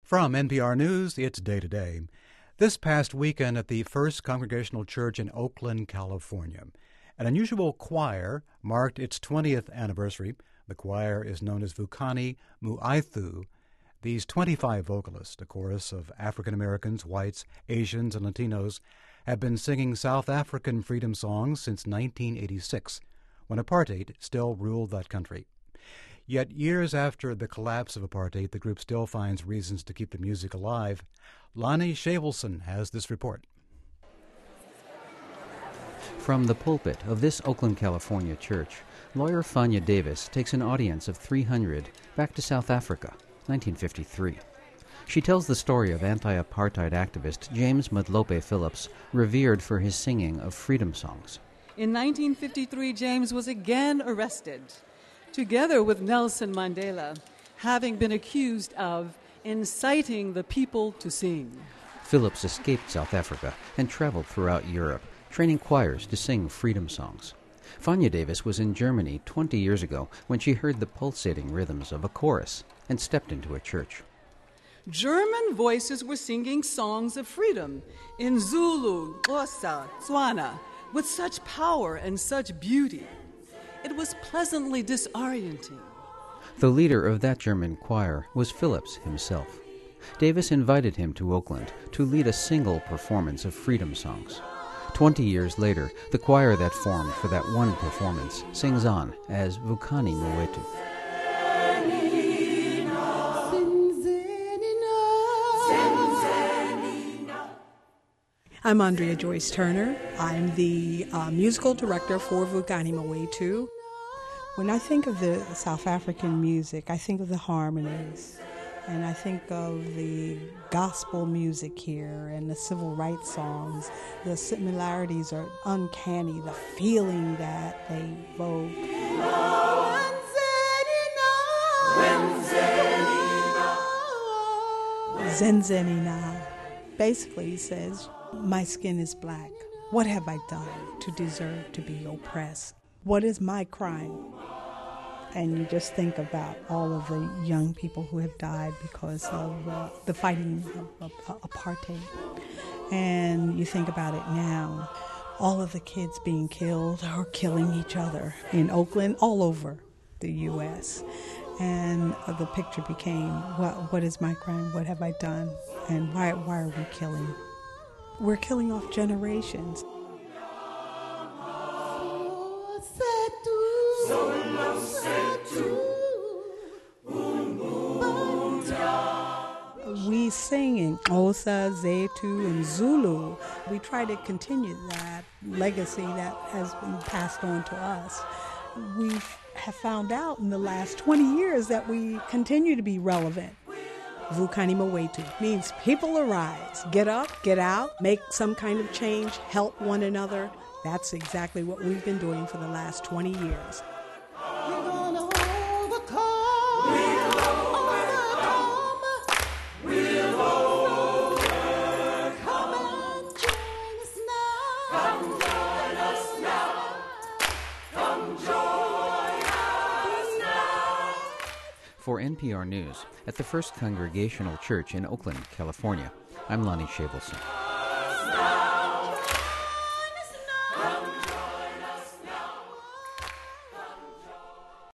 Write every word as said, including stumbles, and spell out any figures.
From N P R News, it's Day to Day. This past weekend at the First Congregational Church in Oakland, California, an unusual choir marked its twentieth anniversary. The choir is known as Vukani Mu'aithu. These twenty-five vocalists, a chorus of African Americans, whites, Asians, and Latinos, have been singing South African freedom songs since nineteen eighty-six, when apartheid still ruled that country. Yet years after the collapse of apartheid, the group still finds reasons to keep the music alive. Lonnie Shavelson has this report. From the pulpit of this Oakland, California church, lawyer Fanya Davis takes an audience of three hundred back to South Africa, nineteen fifty-three. She tells the story of anti-apartheid activist James Madlope Phillips, revered for his singing of freedom songs. In nineteen fifty-three, James was again arrested, together with Nelson Mandela, having been accused of inciting the people to sing. Phillips escaped South Africa and traveled throughout Europe, training choirs to sing freedom songs. Fanya Davis was in Germany twenty years ago when she heard the pulsating rhythms of a chorus and stepped into a church. German voices were singing songs of freedom in Zulu, Xhosa, Tswana, with such power and such beauty. It was pleasantly disorienting. The leader of that German choir was Phillips himself. Davis invited him to Oakland to lead a single performance of freedom songs. Twenty years later, the choir that formed for that one performance sings on as Vukani Mu'aithu. I'm Andrea Joyce Turner. I'm the uh, musical director for Vukani Mu'aithu. When I think of the South African music, I think of the harmonies, and I think of the gospel music here and the civil rights songs. The similarities are uncanny, the feeling that they evoke. Zenzenina basically says, my skin is black. What have I done to deserve to be oppressed? What is my crime? And you just think about all of the young people who have died because of uh, the fighting of, of, of apartheid. And you think about it now, all of the kids being killed or killing each other in Oakland, all over the U S And uh, the picture became, what, what is my crime? What have I done? And why, why are we killing? We're killing off generations. We sing in Xhosa, Zethu, and Zulu. We try to continue that legacy that has been passed on to us. We have found out in the last twenty years that we continue to be relevant. Vukani Mu'aithu means people arise, get up, get out, make some kind of change, help one another. That's exactly what we've been doing for the last twenty years. We're gonna overcome. We'll overcome. We'll overcome. Come and join us now. Come join us now. Come join us now. For N P R News, at the First Congregational Church in Oakland, California, I'm Lonnie Shavelson.